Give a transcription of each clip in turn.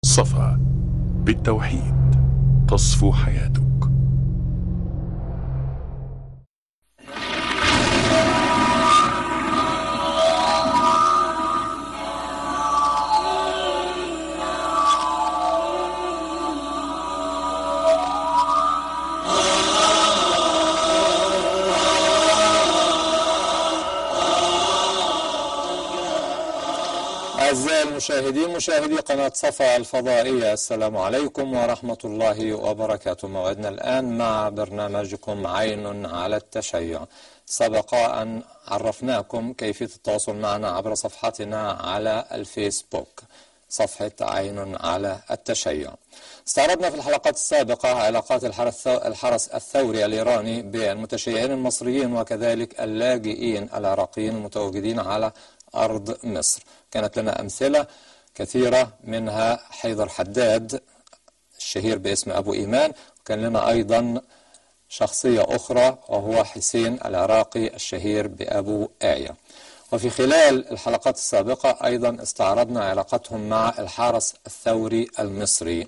صفا بالتوحيد تصفو حياتك. أعزائي المشاهدين مشاهدي قناة صفا الفضائية، السلام عليكم ورحمة الله وبركاته. موعدنا الآن مع برنامجكم عين على التشيع. سبق أن عرفناكم كيفية التواصل معنا عبر صفحتنا على الفيسبوك، صفحة عين على التشيع. استعرضنا في الحلقات السابقة علاقات الحرس الثوري الإيراني بالمتشيعين المصريين وكذلك اللاجئين العراقيين المتواجدين على أرض مصر. كانت لنا أمثلة كثيرة، منها حيدر حداد الشهير باسم أبو إيمان، وكان لنا أيضا شخصية أخرى وهو حسين العراقي الشهير بأبو آية. وفي خلال الحلقات السابقة أيضا استعرضنا علاقتهم مع الحرس الثوري المصري.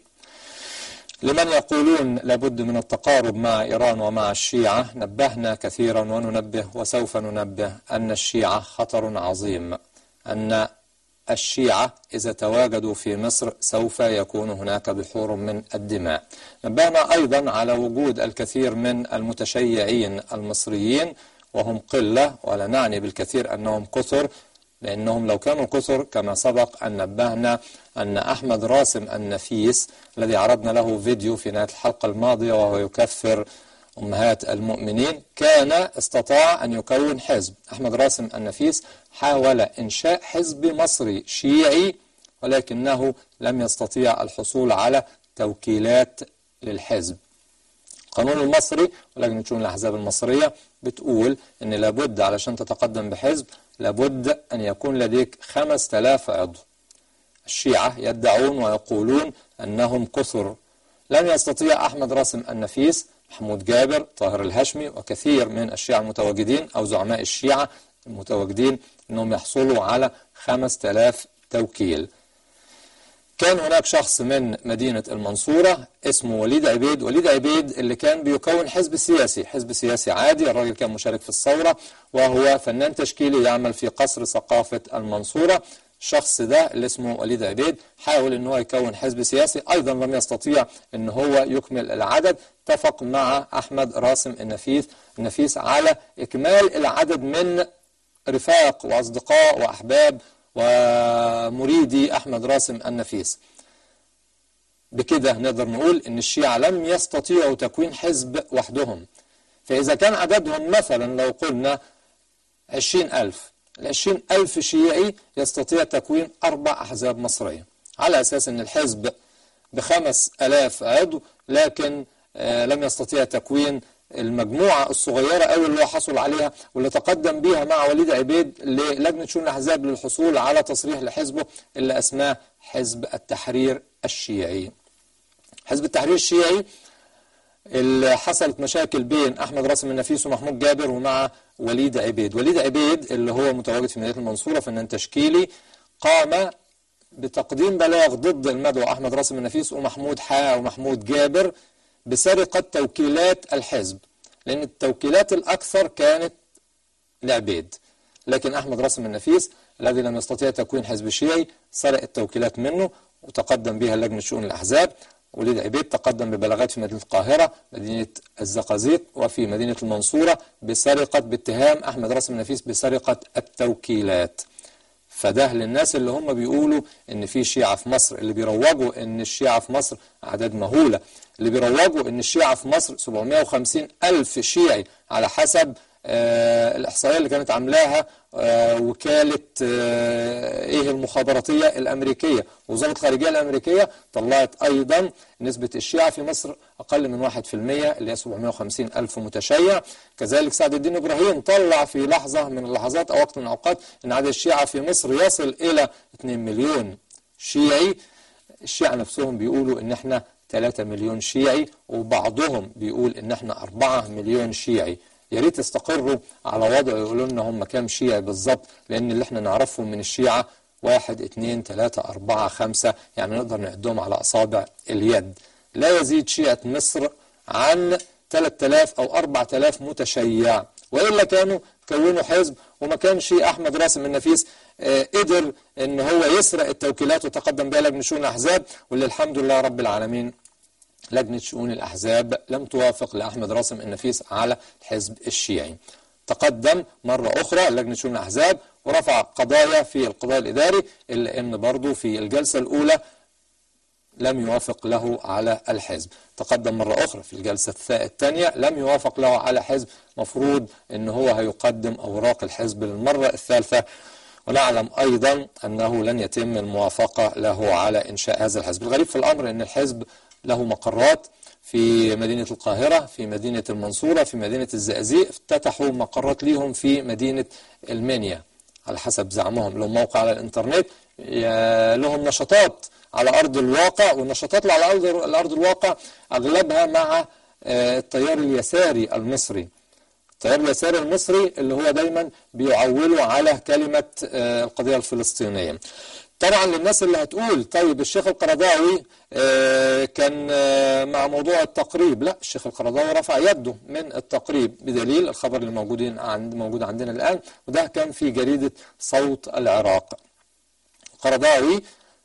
لمن يقولون لابد من التقارب مع إيران ومع الشيعة، نبهنا كثيرا وننبه وسوف ننبه أن الشيعة خطر عظيم، أن الشيعة إذا تواجدوا في مصر سوف يكون هناك بحور من الدماء. نبهنا أيضا على وجود الكثير من المتشيعين المصريين، وهم قلة ولا نعني بالكثير أنهم كثر، لأنهم لو كانوا كثر كما سبق أن نبهنا أن أحمد راسم النفيس الذي عرضنا له فيديو في نهاية الحلقة الماضية وهو يكفر أمهات المؤمنين، كان استطاع أن يكون حزب. أحمد راسم النفيس حاول إنشاء حزب مصري شيعي ولكنه لم يستطيع الحصول على توكيلات للحزب. القانون المصري ولجنة شؤون الأحزاب المصرية بتقول أن لابد علشان تتقدم بحزب لابد أن يكون لديك 5000 عضو. الشيعة يدعون ويقولون أنهم كثر. لم يستطيع أحمد راسم النفيس، محمود جابر، طاهر الهشمي وكثير من الشيعة المتواجدين أو زعماء الشيعة المتواجدين أنهم يحصلوا على 5000 توكيل. كان هناك شخص من مدينة المنصورة اسمه وليد عبيد. وليد عبيد اللي كان بيكون حزب سياسي عادي. الراجل كان مشارك في الثورة وهو فنان تشكيلي يعمل في قصر ثقافة المنصورة. الشخص ده اللي اسمه وليد عبيد حاول ان هو يكون حزب سياسي، ايضا لم يستطيع ان هو يكمل العدد. اتفق مع احمد راسم النفيس على اكمال العدد من رفاق واصدقاء واحباب ومريدي أحمد راسم النفيس. بكده نقدر نقول إن الشيعة لم يستطيعوا تكوين حزب وحدهم. فإذا كان عددهم مثلا لو قلنا 20,000، 20,000 شيعي يستطيع تكوين 4 أحزاب مصرية، على أساس أن الحزب ب5,000 عضو، لكن لم يستطيع تكوين المجموعة الصغيرة أو اللي هو حصل عليها واللي تقدم بيها مع وليد عبيد للجنة شؤون الأحزاب للحصول على تصريح لحزبه اللي أسماه حزب التحرير الشيعي. حزب التحرير الشيعي اللي حصلت مشاكل بين أحمد راسم النفيس ومحمود جابر ومع وليد عبيد. وليد عبيد اللي هو متواجد في مدينة المنصورة، فنان تشكيلي، قام بتقديم بلاغ ضد المدعو أحمد راسم النفيس ومحمود جابر بسرقة توكيلات الحزب، لأن التوكيلات الأكثر كانت لعبيد، لكن أحمد راسم النفيس الذي لم يستطيع تكوين حزب شيعي سرق التوكيلات منه وتقدم بها لجنة شؤون الأحزاب. وليد عبيد تقدم ببلاغات في مدينة القاهرة، مدينة الزقازيق وفي مدينة المنصورة باتهام أحمد راسم النفيس بسرقة التوكيلات. فده للناس اللي هم بيقولوا ان في شيعة في مصر، اللي بيروجوا ان الشيعة في مصر اعداد مهولة، اللي بيروجوا ان الشيعة في مصر 750,000 شيعي على حسب الإحصائية اللي كانت عاملاها وكالة المخابراتية الأمريكية. وزارة الخارجية الأمريكية طلعت أيضا نسبة الشيعة في مصر أقل من 1%، اللي هي 750,000 متشيع. كذلك سعد الدين إبراهيم طلع في لحظة من اللحظات أو وقت من الأوقات أن عدد الشيعة في مصر يصل إلى 2 مليون شيعي. الشيعة نفسهم بيقولوا أن احنا 3 مليون شيعي، وبعضهم بيقول أن احنا 4 مليون شيعي. يا ريت يستقروا على وضع يقولوا لنا هم كام شيعي بالظبط، لأن اللي احنا نعرفهم من الشيعة 1 2 3 4 5 يعني نقدر نعدهم على أصابع اليد. لا يزيد شيعة مصر عن 3000 أو 4000 متشيع، وإلا كانوا كونوا حزب، وما كانش أحمد راسم النفيس قدر إن هو يسرق التوكيلات وتقدم بها لجنة شؤون الأحزاب، واللي الحمد لله رب العالمين لجنة شؤون الأحزاب لم توافق لأحمد راسم النفيس على الحزب الشيعي. تقدم مرة أخرى لجنة شؤون الأحزاب ورفع قضايا في القضاء الإداري، إلا أن برضو في الجلسة الأولى لم يوافق له على الحزب. تقدم مرة أخرى في الجلسة الثانية لم يوافق له على حزب، مفروض أنه هو هيقدم أوراق الحزب للمرة الثالثة، ونعلم أيضا أنه لن يتم الموافقة له على إنشاء هذا الحزب. الغريب في الأمر أن الحزب له مقرات في مدينة القاهرة، في مدينة المنصورة، في مدينة الزقازيق، افتتحوا مقرات ليهم في مدينة المنيا على حسب زعمهم، لهم موقع على الإنترنت، لهم نشاطات على أرض الواقع، والنشاطات اللي على أرض الواقع أغلبها مع التيار اليساري المصري. التيار اليساري المصري اللي هو دايما بيعولوا على كلمة القضية الفلسطينية. طبعا للناس اللي هتقول طيب الشيخ القرضاوي كان مع موضوع التقريب، لا، الشيخ القرضاوي رفع يده من التقريب بدليل الخبر اللي موجود عندنا الآن، وده كان في جريدة صوت العراق. القرضاوي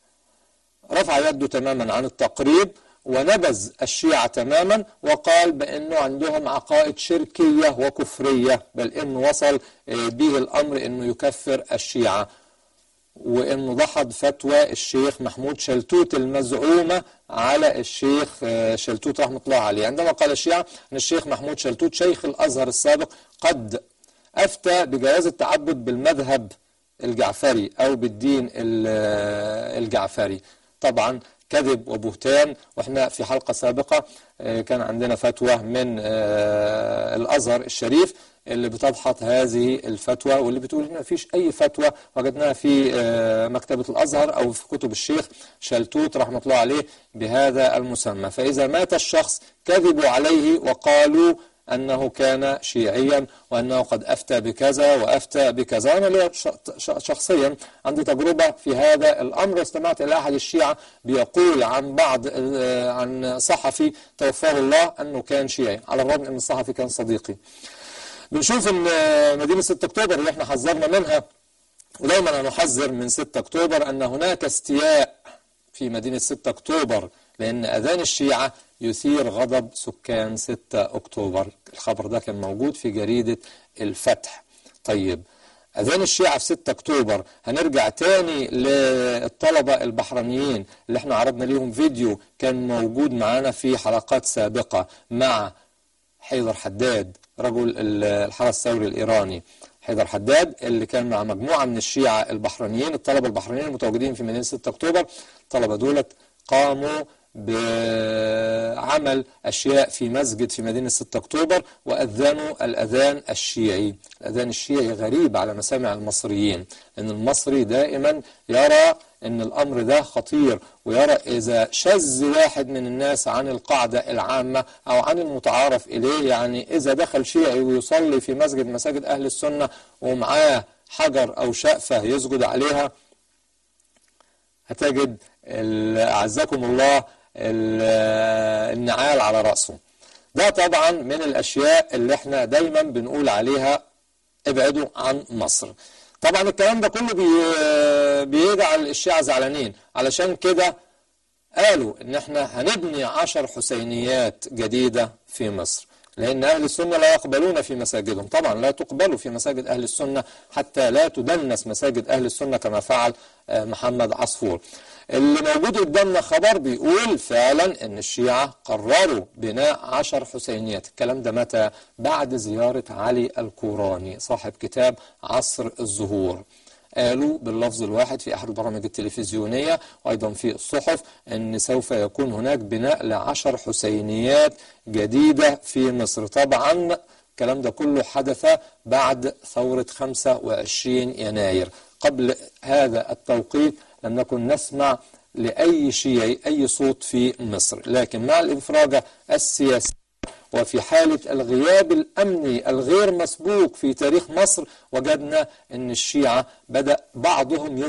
رفع يده تماما عن التقريب ونبذ الشيعة تماما، وقال بأنه عندهم عقائد شركية وكفرية، بل أنه وصل به الأمر أنه يكفر الشيعة، وأنه دحض فتوى الشيخ محمود شلتوت المزعومة على الشيخ شلتوت رحمة الله عليه، عندما قال الشيعة أن الشيخ محمود شلتوت شيخ الأزهر السابق قد أفتى بجواز التعبد بالمذهب الجعفري أو بالدين الجعفري. طبعا كذب وبهتان، واحنا في حلقة سابقة كان عندنا فتوى من الأزهر الشريف اللي بتضحط هذه الفتوى، واللي بتقول ان مفيش اي فتوى وجدناها في مكتبة الأزهر او في كتب الشيخ شلتوت رحمة الله عليه بهذا المسمى. فإذا مات الشخص كذبوا عليه وقالوا أنه كان شيعيا وأنه قد أفتى بكذا وأفتى بكذا. أنا لي شخصيا عندي تجربة في هذا الأمر، استمعت إلى أحد الشيعة بيقول عن صحفي توفاه الله أنه كان شيعي، على الرغم أن الصحفي كان صديقي. بنشوف أن مدينة 6 أكتوبر اللي احنا حذرنا منها، ودايما نحذر من 6 أكتوبر أن هناك استياء في مدينة 6 أكتوبر، لأن أذان الشيعة يثير غضب سكان 6 أكتوبر. الخبر ده كان موجود في جريدة الفتح. طيب أذان الشيعة في 6 أكتوبر، هنرجع تاني للطلبة البحرينيين اللي احنا عرضنا ليهم فيديو كان موجود معانا في حلقات سابقة مع حيدر حداد رجل الحرس الثوري الإيراني. حيدر حداد اللي كان مع مجموعة من الشيعة البحرينيين، الطلبة البحرينيين المتواجدين في مدينة 6 أكتوبر. الطلبة دولت قاموا بعمل أشياء في مسجد في مدينة 6 أكتوبر وأذنوا الأذان الشيعي. الأذان الشيعي غريب على مسامع المصريين، لأن المصري دائما يرى أن الأمر ده خطير، ويرى إذا شذ واحد من الناس عن القاعدة العامة أو عن المتعارف إليه، يعني إذا دخل شيعي ويصلي في مساجد أهل السنة ومعاه حجر أو شقفة يسجد عليها، هتجد أعزكم الله النعال على رأسه. ده طبعا من الأشياء اللي احنا دايما بنقول عليها ابعدوا عن مصر. طبعا الكلام ده كله بيجعل الشيعة زعلانين، علشان كده قالوا ان احنا هنبني 10 حسينيات جديدة في مصر، لأن أهل السنة لا يقبلون في مساجدهم. طبعا لا تقبلوا في مساجد أهل السنة حتى لا تدنس مساجد أهل السنة كما فعل محمد عصفور. اللي موجود قدامنا خبر بيقول فعلا ان الشيعة قرروا بناء 10 حسينيات. الكلام ده متى؟ بعد زيارة علي الكوراني صاحب كتاب عصر الزهور. قالوا باللفظ الواحد في أحد البرامج التلفزيونية وأيضا في الصحف أن سوف يكون هناك بناء ل10 حسينيات جديدة في مصر. طبعا الكلام ده كله حدث بعد ثورة 25 يناير. قبل هذا التوقيت لم نكن نسمع لأي شيعي أي صوت في مصر، لكن مع الانفراجة السياسية وفي حالة الغياب الأمني الغير مسبوق في تاريخ مصر، وجدنا أن الشيعة بدأ بعضهم يظهر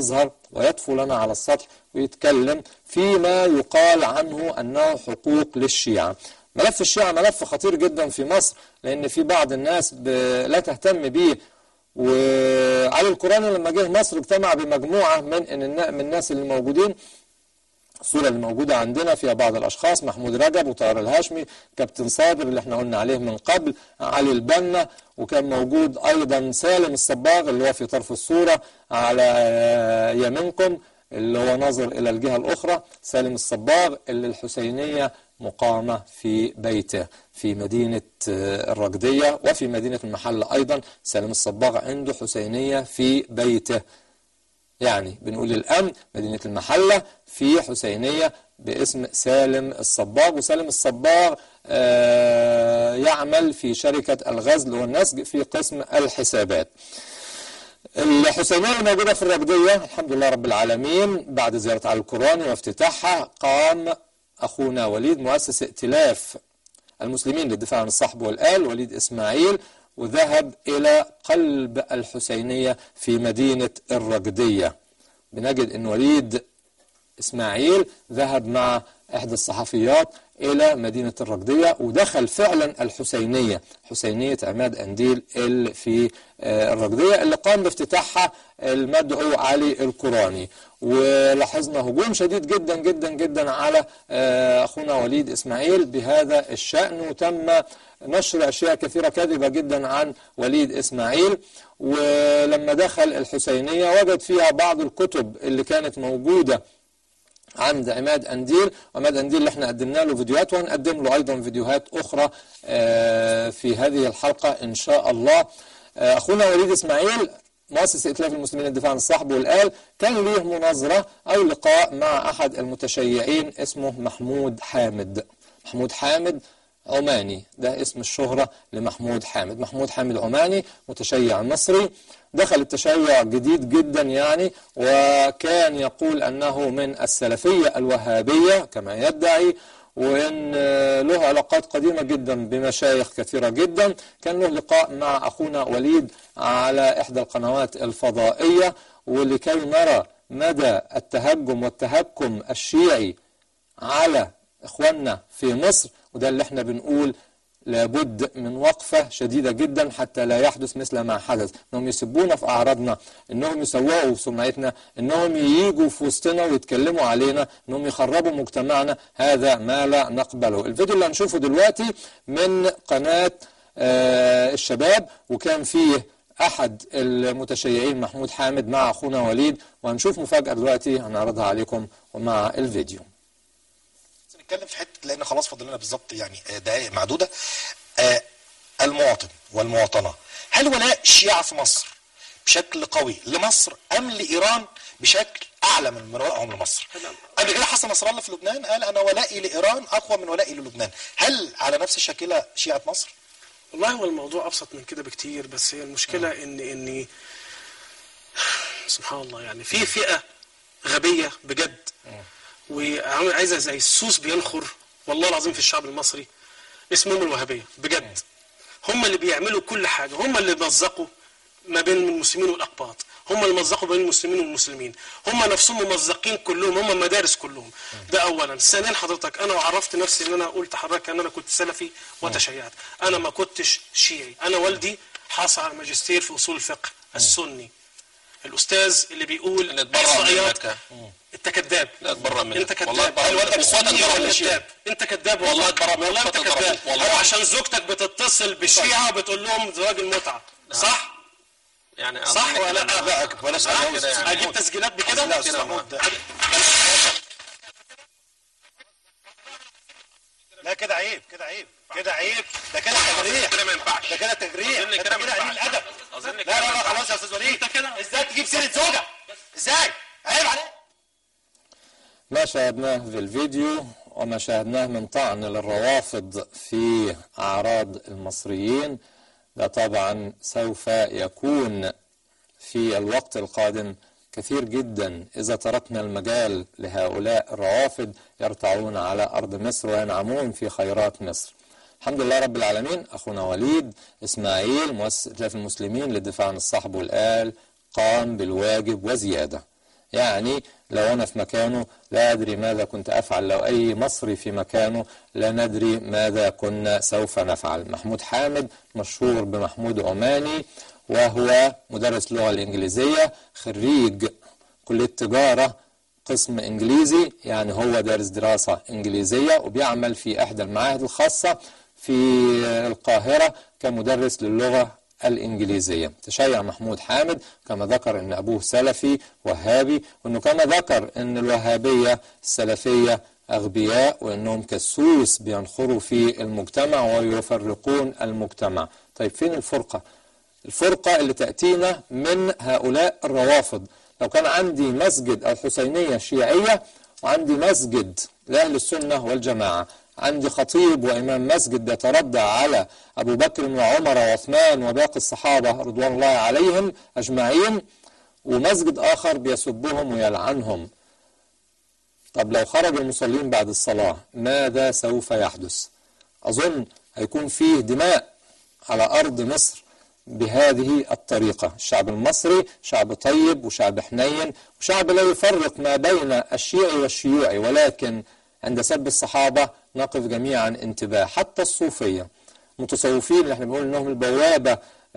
ويطفو لنا على السطح ويتكلم فيما يقال عنه أنه حقوق للشيعة. ملف الشيعة ملف خطير جدا في مصر، لأن في بعض الناس لا تهتم به. وعلي القرآني لما جه مصر اجتمع بمجموعة من الناس اللي موجودين. الصورة اللي موجودة عندنا فيها بعض الأشخاص: محمود رجب وطاهر الهاشمي، كابتن صابر اللي احنا قلنا عليه من قبل، علي البنا، وكان موجود أيضا سالم الصباغ اللي هو في طرف الصورة على يمينكم، اللي هو ناظر إلى الجهة الأخرى. سالم الصباغ اللي الحسينية مقامة في بيته في مدينة الرقدية وفي مدينة المحلة أيضا. سالم الصباغ عنده حسينية في بيته، يعني بنقول الآن مدينة المحلة في حسينية باسم سالم الصباغ. وسالم الصباغ يعمل في شركة الغزل والنسج في قسم الحسابات. الحسينية الموجودة في الرقدية الحمد لله رب العالمين بعد زيارة علي القرآني وافتتاحها قام أخونا وليد مؤسس ائتلاف المسلمين للدفاع عن الصحب والآل وليد إسماعيل، وذهب إلى قلب الحسينية في مدينة الرقدية. بنجد أن وليد إسماعيل ذهب مع إحدى الصحفيات إلى مدينة الرقدية ودخل فعلا الحسينية، حسينية عماد أنديل اللي في الرقدية اللي قام بافتتاحها المدعو علي القرآني. ولاحظنا هجوم شديد جدا جدا جدا على أخونا وليد إسماعيل بهذا الشأن، وتم نشر أشياء كثيرة كاذبة جدا عن وليد إسماعيل. ولما دخل الحسينية وجد فيها بعض الكتب اللي كانت موجودة عند عماد أنديل، وعماد أنديل اللي احنا قدمنا له فيديوهات وهنقدم له أيضا فيديوهات أخرى في هذه الحلقة إن شاء الله. أخونا وليد إسماعيل مؤسس ائتلاف المسلمين للدفاع عن الصحب والآل كان ليه مناظرة أو لقاء مع أحد المتشيعين اسمه محمود حامد. محمود حامد عماني، ده اسم الشهرة لمحمود حامد. محمود حامد عماني متشيع مصري، دخل التشيع جديد جدا يعني، وكان يقول أنه من السلفية الوهابية كما يدعي، وإن له علاقات قديمة جدا بمشايخ كثيرة جدا. كان له لقاء مع أخونا وليد على إحدى القنوات الفضائية، ولكي نرى مدى التهجم والتهكم الشيعي على إخواننا في مصر، وده اللي احنا بنقول لابد من وقفة شديدة جدا حتى لا يحدث مثل ما حدث، انهم يسبونا في اعراضنا، انهم يسوقوا في سمعتنا، انهم ييجوا في وسطنا ويتكلموا علينا، انهم يخربوا مجتمعنا. هذا ما لا نقبله. الفيديو اللي هنشوفه دلوقتي من قناة الشباب، وكان فيه احد المتشيعين محمود حامد مع اخونا وليد، وهنشوف مفاجأة دلوقتي هنعرضها عليكم ومع الفيديو. نتكلم في حته لان خلاص فاضل لنا بالظبط يعني دقائق معدوده. المواطن والمواطنه، هل ولاء الشيعة في مصر بشكل قوي لمصر ام لايران بشكل اعلى من ولائهم لمصر؟ قبل كده حسن نصر الله في لبنان قال انا ولائي لايران اقوى من ولائي للبنان، هل على نفس الشكله شيعة مصر؟ والله هو الموضوع ابسط من كده بكتير، بس هي المشكله ان سبحان الله يعني في فئه غبيه بجد وعايزه زي السوس بينخر والله العظيم في الشعب المصري، اسمهم الوهابيه بجد. هم اللي بيعملوا كل حاجه، هم اللي مزقوا ما بين المسلمين والاقباط، هم اللي مزقوا بين المسلمين والمسلمين، هم نفسهم ممزقين كلهم، هم المدارس كلهم. ده اولا. ثانيا حضرتك انا عرفت نفسي ان انا قلت حضرتك ان انا كنت سلفي وتشيعت، انا ما كنتش شيعي. انا والدي حاصل على ماجستير في اصول الفقه السني. الاستاذ اللي بيقول احصائيات انت كذاب. لا اتبرى منك، انت كذاب. انت كذاب والله اتبرى منك. والله انت كذاب. هو عشان زوجتك بتتصل بالشيعة وبتقول لهم زواج المتعة، صح؟ يعني صح ولا لا؟ بلاش اجيب تسجيلات بكده؟ لا كده عيب، كده عيب، كده عيب، ده كده تجريح، كده ما ينفعش، ده كده تجريح، ده كده قليل الادب. لا لا لا خلاص يا استاذ وليد، ازاي تجيب سيره زوجة؟ ازاي؟ عيب عليك. ما شاهدناه في الفيديو وما شاهدناه من طعن للروافض في أعراض المصريين ده طبعا سوف يكون في الوقت القادم كثير جدا إذا تركنا المجال لهؤلاء الروافض يرتعون على أرض مصر وينعمون في خيرات مصر. الحمد لله رب العالمين. أخونا وليد إسماعيل مؤسس ائتلاف المسلمين للدفاع عن الصحب والآل قام بالواجب وزيادة. يعني لو أنا في مكانه لا أدري ماذا كنت أفعل، لو أي مصري في مكانه لا ندري ماذا كنا سوف نفعل. محمود حامد مشهور بمحمود عماني، وهو مدرس اللغة الإنجليزية، خريج كلية تجارة قسم إنجليزي، يعني هو دارس دراسة إنجليزية، وبيعمل في إحدى المعاهد الخاصة في القاهرة كمدرس للغة الإنجليزية. تشيع محمود حامد كما ذكر أن أبوه سلفي وهابي، وأنه كما ذكر أن الوهابية السلفية أغبياء، وأنهم كالسوس بينخروا في المجتمع ويفرقون المجتمع. طيب فين الفرقة؟ الفرقة اللي تأتينا من هؤلاء الروافض. لو كان عندي مسجد الحسينية الشيعية وعندي مسجد لأهل السنة والجماعة، عندي خطيب وإمام مسجد يتردى على أبو بكر وعمر وعثمان وباقي الصحابة رضوان الله عليهم أجمعين، ومسجد آخر بيسبهم ويلعنهم. طب لو خرج المصلين بعد الصلاة ماذا سوف يحدث؟ أظن هيكون فيه دماء على أرض مصر بهذه الطريقة. الشعب المصري شعب طيب وشعب حنين وشعب لا يفرق ما بين الشيعي والشيوعي، ولكن عند سب الصحابة نقف جميعا انتباه. حتى الصوفية متصوفين اللي احنا بنقول انهم البوابة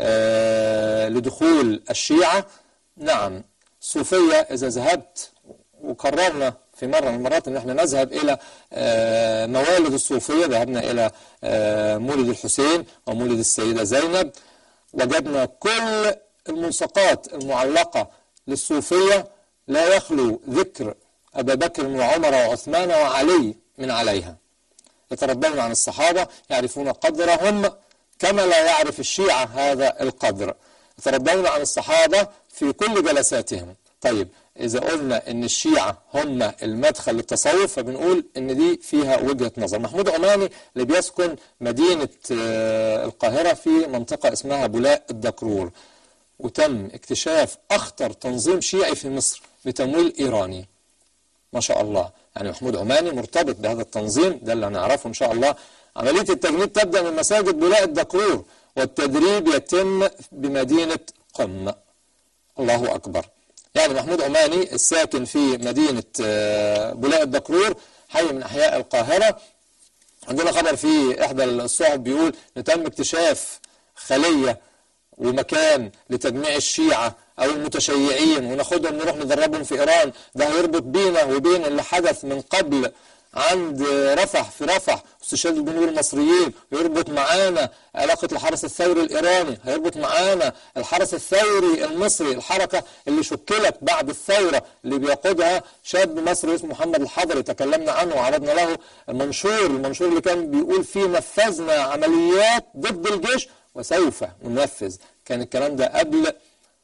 لدخول الشيعة. نعم الصوفية إذا ذهبت، وقررنا في مرة من المرات ان احنا نذهب الى موالد الصوفية، ذهبنا الى مولد الحسين ومولد السيدة زينب، وجدنا كل الملصقات المعلقة للصوفية لا يخلو ذكر أبا بكر وعمر وعثمان وعلي من عليها. يتربون عن الصحابة، يعرفون قدرهم كما لا يعرف الشيعة هذا القدر. يتربون عن الصحابة في كل جلساتهم. طيب إذا قلنا إن الشيعة هم المدخل للتصوف، فبنقول إن دي فيها وجهة نظر. محمود عماني اللي بيسكن مدينة القاهرة في منطقة اسمها بولاق الدكرور، وتم اكتشاف أخطر تنظيم شيعي في مصر بتمويل إيراني. ما شاء الله، يعني محمود عماني مرتبط بهذا التنظيم، ده اللي هنعرفه إن شاء الله. عملية التجنيد تبدأ من مساجد بولاق الدكرور، والتدريب يتم بمدينة قم. الله أكبر. يعني محمود عماني الساكن في مدينة بولاق الدكرور، حي من أحياء القاهرة. عندنا خبر في إحدى الصحف بيقول إن تم اكتشاف خلية ومكان لتجميع الشيعة أو المتشيعين وناخدهم نروح ندربهم في إيران. ده هيربط بينا وبين اللي حدث من قبل عند رفح، في رفح استشهاد الجنود المصريين، يربط معانا علاقة الحرس الثوري الإيراني، هيربط معانا الحرس الثوري المصري، الحركة اللي شكلت بعد الثورة اللي بيقودها شاب مصري اسمه محمد الحضري، تكلمنا عنه وعرضنا له المنشور اللي كان بيقول فيه نفذنا عمليات ضد الجيش وسوف ننفذ. كان الكلام ده قبل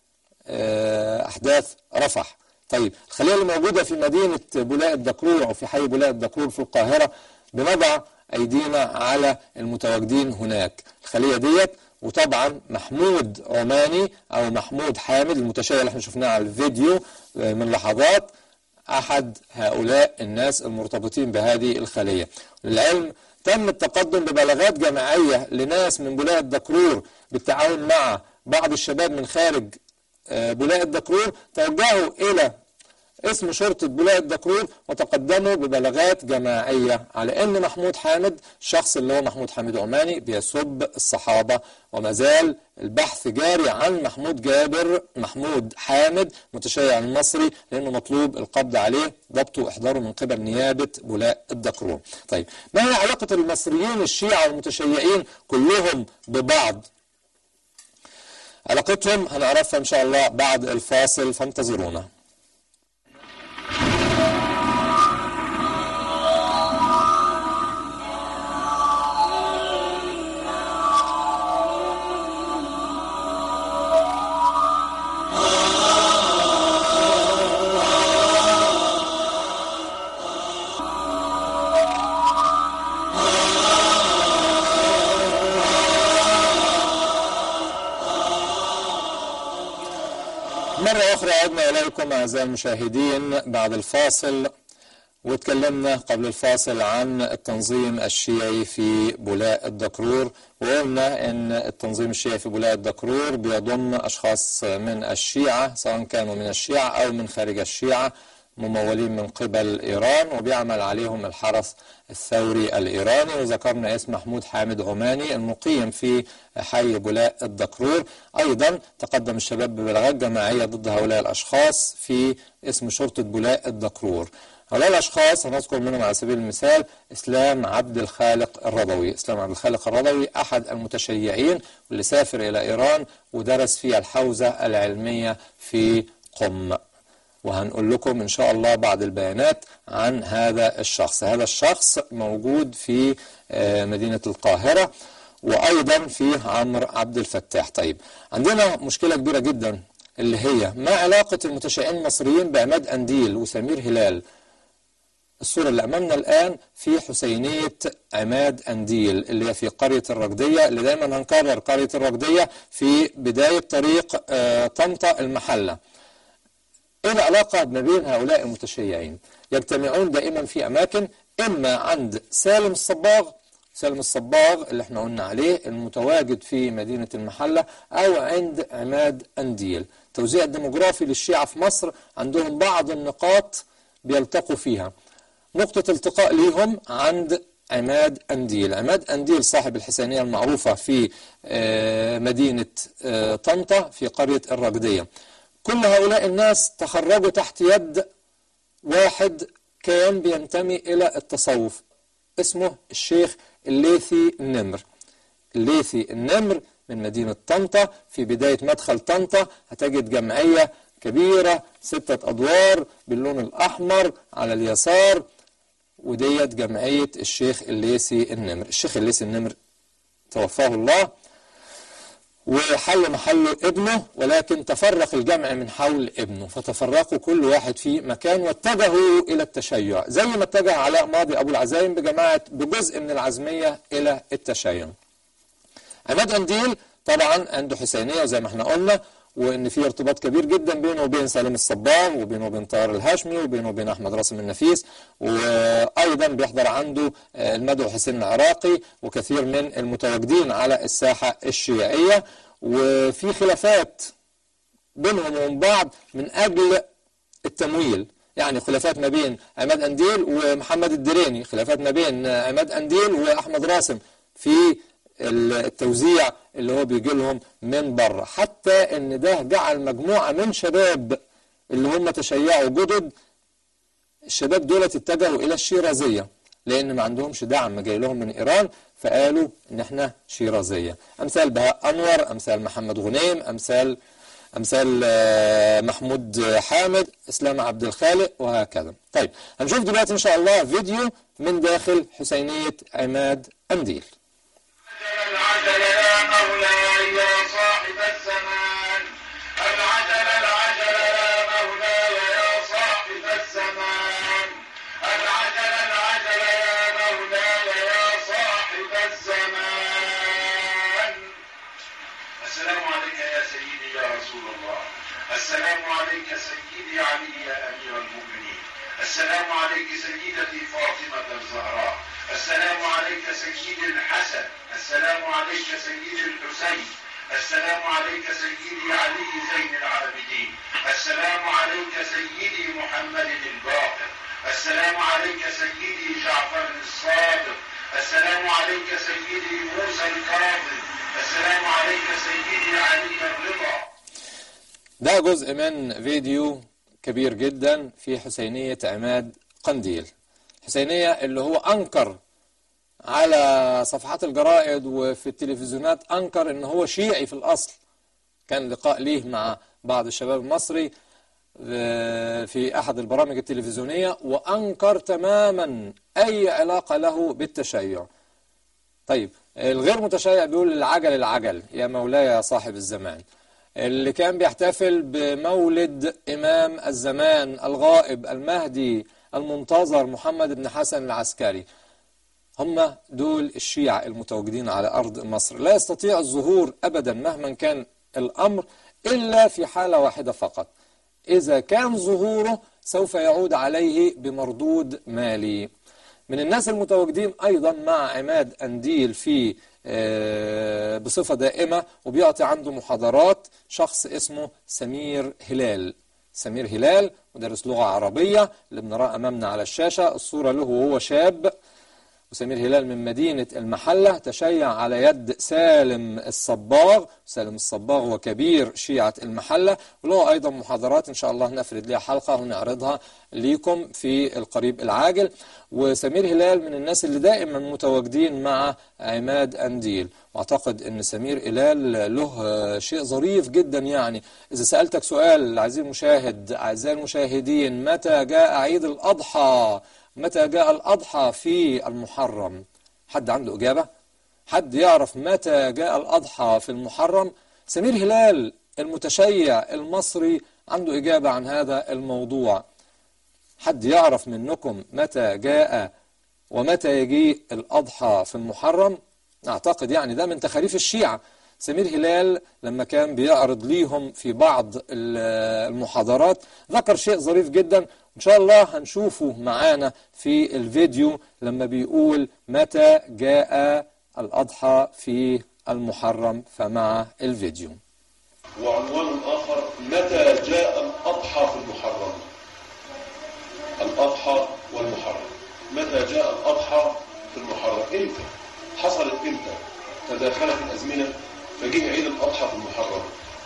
أحداث رفح. طيب الخلية اللي موجودة في مدينة بولاق الدكرور أو في حي بولاق الدكرور في القاهرة، بنضع أيدينا على المتواجدين هناك. الخلية ديت، وطبعا محمود عماني أو محمود حامد المتشيع اللي احنا شفناه على الفيديو من لحظات، أحد هؤلاء الناس المرتبطين بهذه الخلية. للعلم تم التقدم ببلاغات جماعية لناس من بولاق الدكرور بالتعاون مع بعض الشباب من خارج بولاق الدكرور، توجهوا إلى اسم شرطة بولاق الدكرور وتقدموا ببلاغات جماعية على أن محمود حامد، الشخص اللي هو محمود حامد عماني، بيسب الصحابة. وما زال البحث جاري عن محمود حامد متشيع المصري، لأنه مطلوب القبض عليه، ضبطه وإحضاره من قبل نيابة بولاق الدكرور. طيب ما هي علاقة المصريين الشيعة والمتشيعين كلهم ببعض؟ علاقتهم هنعرفها إن شاء الله بعد الفاصل، فانتظرونا. مرة أخرى عدنا إليكم أعزائي المشاهدين بعد الفاصل، واتكلمنا قبل الفاصل عن التنظيم الشيعي في بولاء الدكرور، وقلنا ان التنظيم الشيعي في بولاء الدكرور بيضم اشخاص من الشيعة، سواء كانوا من الشيعة او من خارج الشيعة، ممولين من قبل ايران، وبيعمل عليهم الحرس الثوري الايراني. وذكرنا اسم محمود حامد عماني المقيم في حي بولاء الدكرور. ايضا تقدم الشباب ببلاغات جماعية ضد هؤلاء الاشخاص في اسم شرطة بولاء الدكرور. هؤلاء الأشخاص هنذكر منهم على سبيل المثال إسلام عبد الخالق الرضوي. إسلام عبد الخالق الرضوي أحد المتشيعين واللي سافر إلى إيران ودرس في الحوزة العلمية في قم، وهنقول لكم إن شاء الله بعض البيانات عن هذا الشخص. هذا الشخص موجود في مدينة القاهرة، وأيضا في عمرو عبد الفتاح. طيب، عندنا مشكلة كبيرة جدا، اللي هي ما علاقة المتشيعين المصريين بعماد أنديل وسمير هلال. الصورة اللي أمامنا الآن في حسينية عماد أنديل اللي هي في قرية الرقدية، اللي دايما هنكرر قرية الرقدية في بداية طريق طنطا المحلة. إيه العلاقة ما بين هؤلاء المتشيعين؟ يجتمعون دائما في أماكن، إما عند سالم الصباغ، سالم الصباغ اللي احنا قلنا عليه المتواجد في مدينة المحلة، أو عند عماد أنديل. توزيع الديموغرافي للشيعة في مصر عندهم بعض النقاط بيلتقوا فيها. نقطة التقاء ليهم عند عماد أنديل. عماد أنديل صاحب الحسينية المعروفة في مدينة طنطا في قرية الرقدية. كل هؤلاء الناس تخرجوا تحت يد واحد كان بينتمي إلى التصوف، اسمه الشيخ الليثي النمر. الليثي النمر من مدينة طنطا. في بداية مدخل طنطا هتجد جمعية كبيرة 6 أدوار باللون الأحمر على اليسار، وديت جمعية الشيخ الليثي النمر. الشيخ الليثي النمر توفاه الله وحل محله ابنه، ولكن تفرق الجمع من حول ابنه، فتفرقوا كل واحد في مكان واتجهوا إلى التشيع، زي ما اتجه علاء ماضي أبو العزايم بجزء من العزمية إلى التشيع. عماد أنديل طبعا عنده حسينية وزي ما احنا قلنا، وان في ارتباط كبير جدا بينه وبين سالم الصباغ، وبينه وبين طاهر الهاشمي، وبينه وبين احمد راسم النفيس، وايضا بيحضر عنده المدعو حسين العراقي وكثير من المتواجدين على الساحة الشيعية. وفي خلافات بينهم وبين بعض من اجل التمويل، يعني خلافات ما بين عماد أنديل ومحمد الدريني، خلافات ما بين عماد أنديل واحمد راسم في التوزيع اللي هو بيجي لهم من بره، حتى ان ده جعل مجموعة من شباب اللي هم تشيعوا جدد، الشباب دول اتجهوا الى الشيرازية لان ما عندهمش دعم جاي لهم من ايران، فقالوا ان احنا شيرازية. امثال بهاء انور، امثال محمد غنيم، امثال محمود حامد، اسلام عبد الخالق، وهكذا. طيب، هنشوف دلوقتي ان شاء الله فيديو من داخل حسينية عماد أنديل. العجل يا مولاي يا صاحب الزمان، العجل العجل يا مولاي يا صاحب الزمان، العجل العجل يا مولاي يا صاحب الزمان. السلام عليك يا سيدي يا رسول الله، السلام عليك سيدي علي يا أمير المؤمنين، السلام عليك سيدتي فاطمة الزهراء، السلام عليك سيدي الحسن، السلام عليك سيدي الحسين، السلام عليك سيدي علي زين العابدين، السلام عليك سيدي محمد الباقر، السلام عليك سيدي جعفر الصادق، السلام عليك سيدي موسى الكاظم، السلام عليك سيدي علي الرضا. ده جزء من فيديو كبير جدا في حسينية عماد قنديل. حسينية اللي هو أنكر على صفحات الجرائد وفي التلفزيونات، أنكر إن هو شيعي في الأصل. كان لقاء ليه مع بعض الشباب المصري في أحد البرامج التلفزيونية، وأنكر تماما أي علاقة له بالتشيع. طيب، الغير متشيع بيقول العجل العجل يا مولاي يا صاحب الزمان. اللي كان بيحتفل بمولد إمام الزمان الغائب المهدي المنتظر محمد بن حسن العسكري، هم دول الشيعة المتواجدين على أرض مصر. لا يستطيع الظهور أبدا مهما كان الأمر إلا في حالة واحدة فقط، إذا كان ظهوره سوف يعود عليه بمردود مالي. من الناس المتواجدين أيضا مع عماد أنديل في بصفة دائمة وبيعطي عنده محاضرات شخص اسمه سمير هلال. سمير هلال مدرس لغة عربية اللي بنراه أمامنا على الشاشة، الصورة له وهو شاب. وسمير هلال من مدينة المحلة، تشيع على يد سالم الصباغ. سالم الصباغ هو كبير شيعة المحلة، وله أيضا محاضرات إن شاء الله نفرد لها حلقة ونعرضها ليكم في القريب العاجل. وسمير هلال من الناس اللي دائما متواجدين مع عماد أنديل، واعتقد ان سمير هلال له شيء ظريف جدا. يعني إذا سألتك سؤال عزيزي المشاهد، أعزائي المشاهدين، متى جاء عيد الأضحى؟ متى جاء الأضحى في المحرم؟ حد عنده إجابة؟ حد يعرف متى جاء الأضحى في المحرم؟ سمير هلال المتشيع المصري عنده إجابة عن هذا الموضوع. حد يعرف منكم متى جاء ومتى يجيء الأضحى في المحرم؟ أعتقد يعني ده من تخاريف الشيعة. سمير هلال لما كان بيعرض ليهم في بعض المحاضرات ذكر شيء ظريف جدا، إن شاء الله هنشوفه معانا في الفيديو لما بيقول متى جاء الأضحى في المحرم، فمع الفيديو. وعنوان آخر: متى جاء الأضحى في المحرم؟ الأضحى والمحرم، متى جاء الأضحى في المحرم؟ إمتى؟ حصلت إمتى؟ تداخلت الأزمنة فجه عيد الأضحى في المحرم.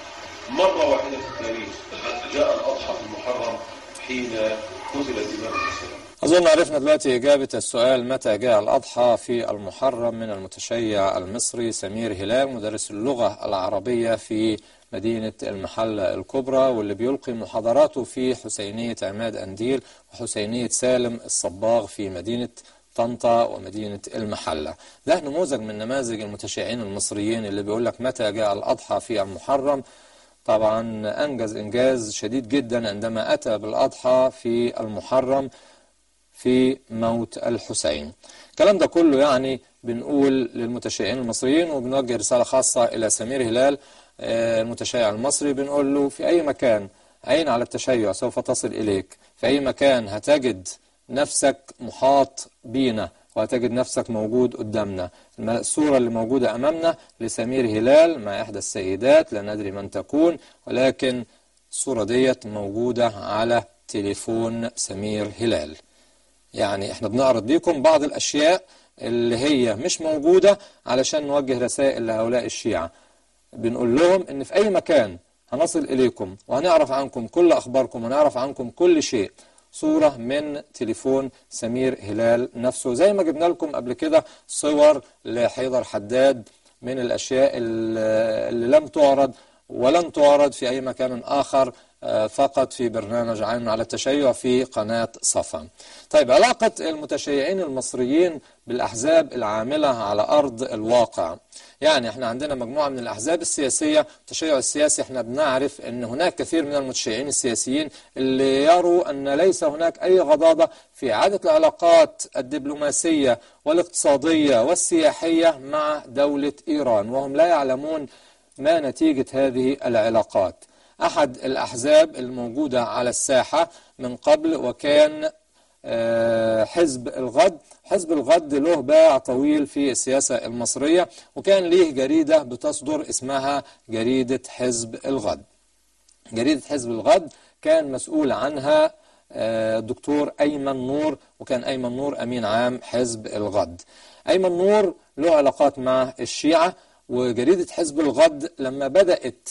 مرة واحدة في التاريخ جاء الأضحى في المحرم حين قتل الإمام الحسين. أظن عرفنا دلوقتي إجابة السؤال متى جاء الأضحى في المحرم من المتشيع المصري سمير هلال، مدرس اللغة العربية في مدينة المحلة الكبرى، واللي بيلقي محاضراته في حسينية عماد أنديل وحسينية سالم الصباغ في مدينة طنطا ومدينة المحلة. ده نموذج من نماذج المتشيعين المصريين اللي بيقول لك متى جاء الأضحى في المحرم. طبعا أنجز إنجاز شديد جدا عندما أتى بالأضحى في المحرم في موت الحسين. الكلام ده كله يعني بنقول للمتشيعين المصريين، وبنوجه رسالة خاصة إلى سمير هلال المتشيع المصري، بنقول له في أي مكان عين على التشيع سوف تصل إليك، في أي مكان هتجد نفسك محاط بينا وهتجد نفسك موجود قدامنا. الصورة اللي موجودة أمامنا لسمير هلال مع إحدى السيدات، لا ندري من تكون، ولكن الصورة ديت موجودة على تليفون سمير هلال. يعني احنا بنعرض لكم بعض الأشياء اللي هي مش موجودة علشان نوجه رسائل لهؤلاء الشيعة. بنقول لهم ان في أي مكان هنصل إليكم وهنعرف عنكم كل أخباركم ونعرف عنكم كل شيء. صورة من تليفون سمير هلال نفسه، زي ما جبنا لكم قبل كده صور لحيدر حداد من الأشياء اللي لم تعرض ولن تعرض في أي مكان آخر، فقط في برنامج عين على التشيع في قناة صفا. طيب، علاقة المتشيعين المصريين بالأحزاب العاملة على أرض الواقع. يعني احنا عندنا مجموعة من الأحزاب السياسية. التشيع السياسي احنا بنعرف ان هناك كثير من المتشيعين السياسيين اللي يروا ان ليس هناك اي غضاضة في إعادة العلاقات الدبلوماسية والاقتصادية والسياحية مع دولة إيران، وهم لا يعلمون ما نتيجة هذه العلاقات. أحد الأحزاب الموجودة على الساحة من قبل وكان حزب الغد. حزب الغد له باع طويل في السياسة المصرية، وكان ليه جريدة بتصدر اسمها جريدة حزب الغد. جريدة حزب الغد كان مسؤول عنها الدكتور أيمن نور، وكان أيمن نور أمين عام حزب الغد. أيمن نور له علاقات مع الشيعة، وجريدة حزب الغد لما بدأت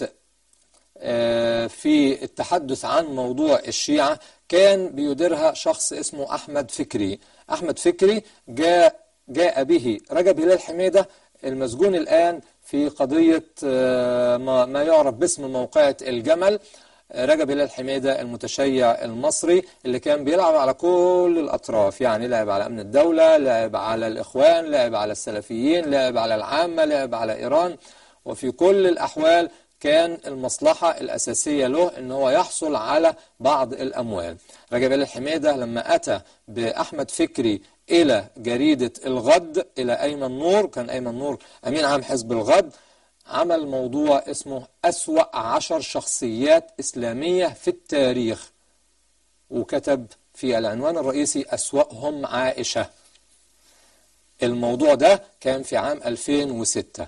في التحدث عن موضوع الشيعة كان بيديرها شخص اسمه أحمد فكري. أحمد فكري جاء به رجب هلال حميدة المسجون الآن في قضية ما يعرف باسم موقعة الجمل. رجب هلال حميدة المتشيع المصري اللي كان بيلعب على كل الأطراف، يعني لعب على أمن الدولة، لعب على الإخوان، لعب على السلفيين، لعب على العامة، لعب على إيران، وفي كل الأحوال كان المصلحة الأساسية له أنه هو يحصل على بعض الأموال. رجب هلال حميدة لما أتى بأحمد فكري إلى جريدة الغد إلى أيمن نور، كان أيمن نور أمين عام حزب الغد، عمل موضوع اسمه أسوأ 10 شخصيات إسلامية في التاريخ. وكتب في العنوان الرئيسي أسوأهم عائشة. الموضوع ده كان في عام 2006.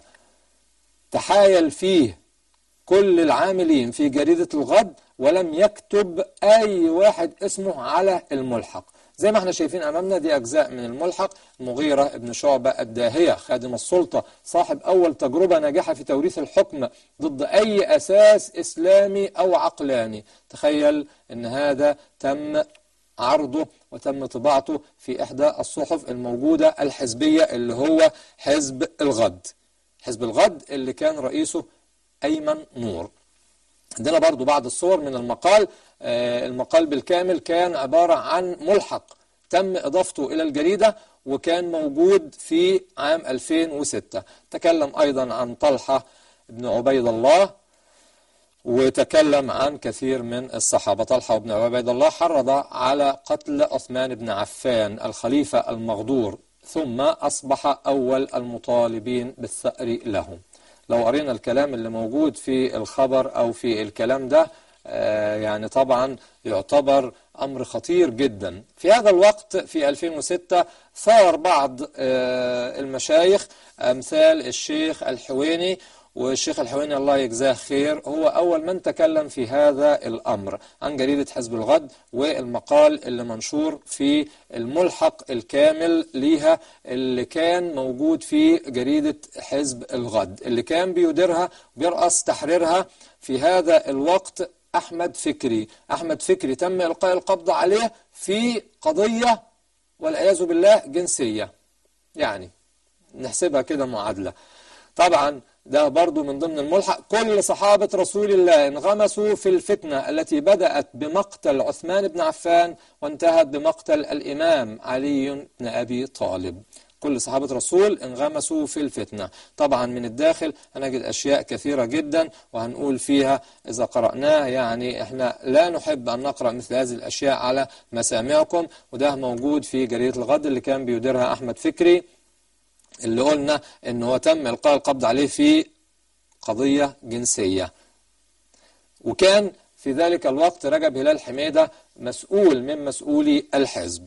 تحايل فيه كل العاملين في جريدة الغد ولم يكتب أي واحد اسمه على الملحق. زي ما احنا شايفين أمامنا دي أجزاء من الملحق. المغيرة ابن شعبة الداهية خادم السلطة صاحب أول تجربة ناجحة في توريث الحكم ضد أي أساس إسلامي أو عقلاني. تخيل أن هذا تم عرضه وتم طباعته في إحدى الصحف الموجودة الحزبية اللي هو حزب الغد. حزب الغد اللي كان رئيسه أيمن نور. عندنا برضو بعض الصور من المقال. المقال بالكامل كان عبارة عن ملحق تم إضافته إلى الجريدة وكان موجود في عام 2006. تكلم أيضا عن طلحة بن عبيد الله وتكلم عن كثير من الصحابة. طلحة بن عبيد الله حرض على قتل عثمان بن عفان الخليفة المغدور ثم أصبح أول المطالبين بالثأر له. لو قرينا الكلام اللي موجود في الخبر أو في الكلام ده يعني طبعا يعتبر أمر خطير جدا. في هذا الوقت في 2006 ثار بعض المشايخ أمثال الشيخ الحويني. والشيخ الحويني الله يجزاه خير هو أول من تكلم في هذا الأمر عن جريدة حزب الغد والمقال اللي منشور في الملحق الكامل ليها اللي كان موجود في جريدة حزب الغد اللي كان بيديرها وبيرأس تحريرها في هذا الوقت أحمد فكري. أحمد فكري تم إلقاء القبض عليه في قضية والعياذ بالله جنسية. يعني نحسبها كده معادلة. طبعا ده برضو من ضمن الملحق. كل صحابة رسول الله انغمسوا في الفتنة التي بدأت بمقتل عثمان بن عفان وانتهت بمقتل الإمام علي بن أبي طالب. كل صحابة رسول انغمسوا في الفتنة. طبعا من الداخل هنجد أشياء كثيرة جدا وهنقول فيها إذا قرأناه. يعني احنا لا نحب أن نقرأ مثل هذه الأشياء على مسامعكم. وده موجود في جريدة الغد اللي كان بيديرها أحمد فكري اللي قلنا انه هو تم إلقاء القبض عليه في قضية جنسية. وكان في ذلك الوقت رجب هلال حميدة مسؤول من مسؤولي الحزب.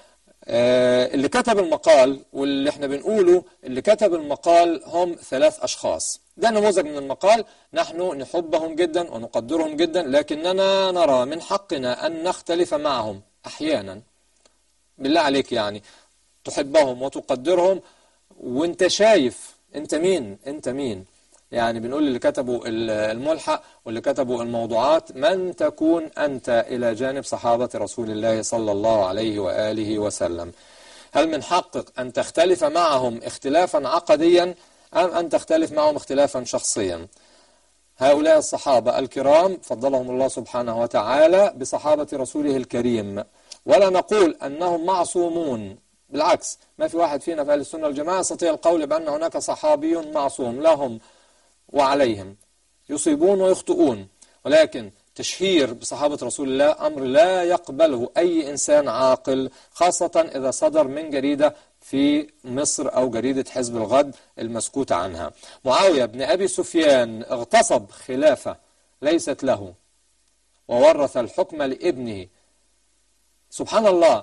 اللي كتب المقال واللي احنا بنقوله اللي كتب المقال هم 3 أشخاص. ده نموذج من المقال. نحن نحبهم جدا ونقدرهم جدا لكننا نرى من حقنا أن نختلف معهم أحيانا. بالله عليك يعني تحبهم وتقدرهم وانت شايف انت مين يعني بنقول اللي كتبوا الملحق واللي كتبوا الموضوعات من تكون أنت إلى جانب صحابة رسول الله صلى الله عليه وآله وسلم. هل من حقك أن تختلف معهم اختلافا عقديا أم أن تختلف معهم اختلافا شخصيا؟ هؤلاء الصحابة الكرام فضلهم الله سبحانه وتعالى بصحابة رسوله الكريم ولا نقول أنهم معصومون. بالعكس ما في واحد فينا في أهل السنة والجماعة يستطيع القول بأن هناك صحابي معصوم. لهم وعليهم يصيبون ويخطئون. ولكن تشهير بصحابة رسول الله أمر لا يقبله أي إنسان عاقل خاصة إذا صدر من جريدة في مصر أو جريدة حزب الغد المسكوت عنها. معاوية بن أبي سفيان اغتصب خلافة ليست له وورث الحكم لابنه. سبحان الله.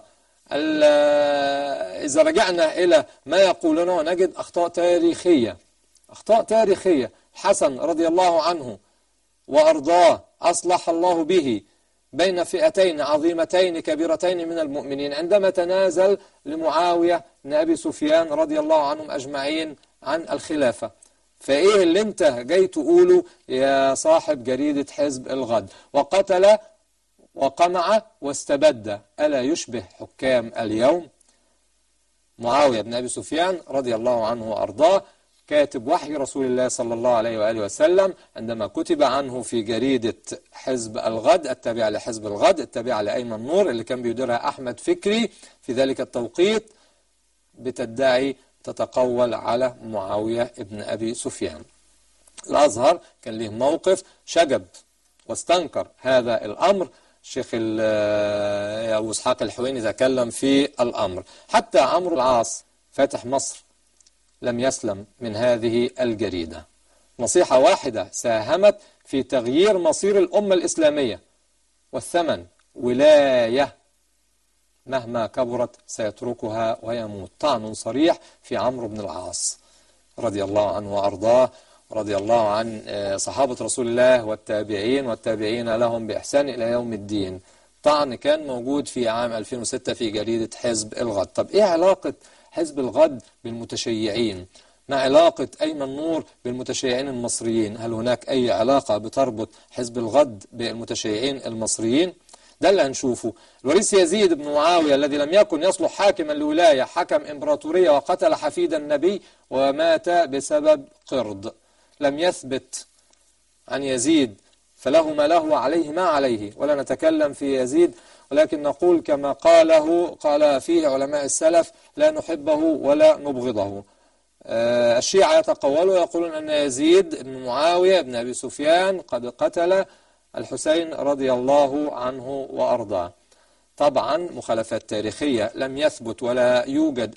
إذا رجعنا إلى ما يقولونه نجد أخطاء تاريخية. حسن رضي الله عنه وأرضاه أصلح الله به بين فئتين عظيمتين كبيرتين من المؤمنين عندما تنازل لمعاوية بن أبي سفيان رضي الله عنهم أجمعين عن الخلافة. فإيه اللي انت جاي تقوله يا صاحب جريدة حزب الغد؟ وقتل وقمع واستبد. ألا يشبه حكام اليوم؟ معاوية بن أبي سفيان رضي الله عنه وأرضاه كاتب وحي رسول الله صلى الله عليه وآله وسلم عندما كتب عنه في جريدة حزب الغد التابعة لحزب الغد التابعة لأيمن نور اللي كان بيديرها أحمد فكري في ذلك التوقيت بتدعي تتقول على معاوية بن أبي سفيان. الأزهر كان له موقف شجب واستنكر هذا الأمر. الشيخ أبو إسحاق الحويني تكلم في الأمر. حتى عمرو العاص فاتح مصر لم يسلم من هذه الجريدة. نصيحة واحدة ساهمت في تغيير مصير الأمة الإسلامية والثمن ولاية مهما كبرت سيتركها ويموت. طعن صريح في عمرو بن العاص رضي الله عنه وأرضاه، رضي الله عن صحابة رسول الله والتابعين لهم بإحسان إلى يوم الدين. طعن كان موجود في عام 2006 في جريدة حزب الغد. طب إيه علاقة حزب الغد بالمتشيعين؟ ما علاقة أيمن نور بالمتشيعين المصريين؟ هل هناك أي علاقة بتربط حزب الغد بالمتشيعين المصريين؟ ده اللي هنشوفه. الوريث يزيد بن معاوية الذي لم يكن يصلح حاكما لولاية، حكم إمبراطورية وقتل حفيد النبي ومات بسبب قرض. لم يثبت عن يزيد، فله ما له وعليه ما عليه، ولا نتكلم في يزيد، ولكن نقول كما قال فيه علماء السلف: لا نحبه ولا نبغضه. الشيعة يتقولوا يقولون أن يزيد بن معاوية بن أبي سفيان قد قتل الحسين رضي الله عنه وأرضاه. طبعا مخالفات تاريخية، لم يثبت ولا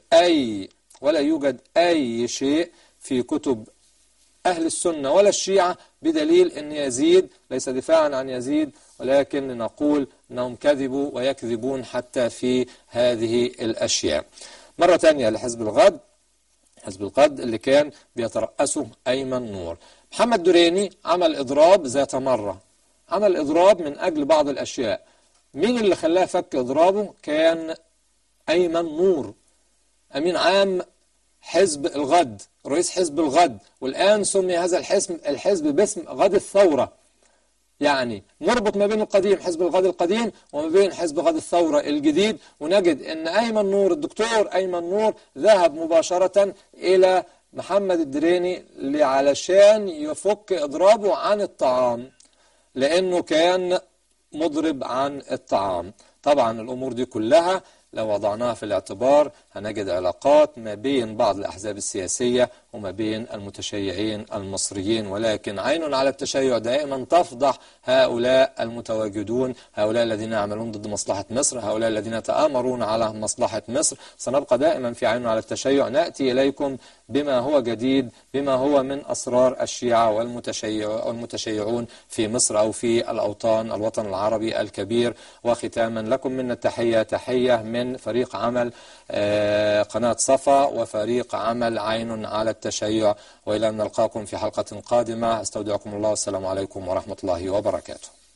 يوجد أي شيء في كتب أهل السنة ولا الشيعة بدليل أن يزيد، ليس دفاعا عن يزيد، ولكن نقول أنهم كذبوا ويكذبون حتى في هذه الأشياء. مرة تانية لحزب الغد، حزب الغد اللي كان بيترأسه أيمن نور. محمد دريني عمل إضراب ذات مرة، عمل إضراب من أجل بعض الأشياء. مين اللي خلاه فك إضرابه؟ كان أيمن نور، أمين عام حزب الغد، رئيس حزب الغد، والآن سمي هذا الحزب باسم غد الثورة. يعني نربط ما بين القديم حزب الغد القديم وما بين حزب غد الثورة الجديد، ونجد أن أيمن نور، الدكتور أيمن نور، ذهب مباشرة إلى محمد الدريني علشان يفك إضرابه عن الطعام، لأنه كان مضرب عن الطعام. طبعا الأمور دي كلها لو وضعناها في الاعتبار هنجد علاقات ما بين بعض الأحزاب السياسية وما بين المتشيعين المصريين، ولكن عين على التشيع دائما تفضح هؤلاء المتواجدون، هؤلاء الذين يعملون ضد مصلحة مصر، هؤلاء الذين يتآمرون على مصلحة مصر. سنبقى دائما في عين على التشيع، نأتي إليكم بما هو جديد، بما هو من أسرار الشيعة والمتشيعون في مصر أو في الوطن العربي الكبير. وختاما لكم منا تحية من فريق عمل قناة صفا وفريق عمل عين على التشيع، وإلى أن نلقاكم في حلقة قادمة. استودعكم الله والسلام عليكم ورحمة الله وبركاته.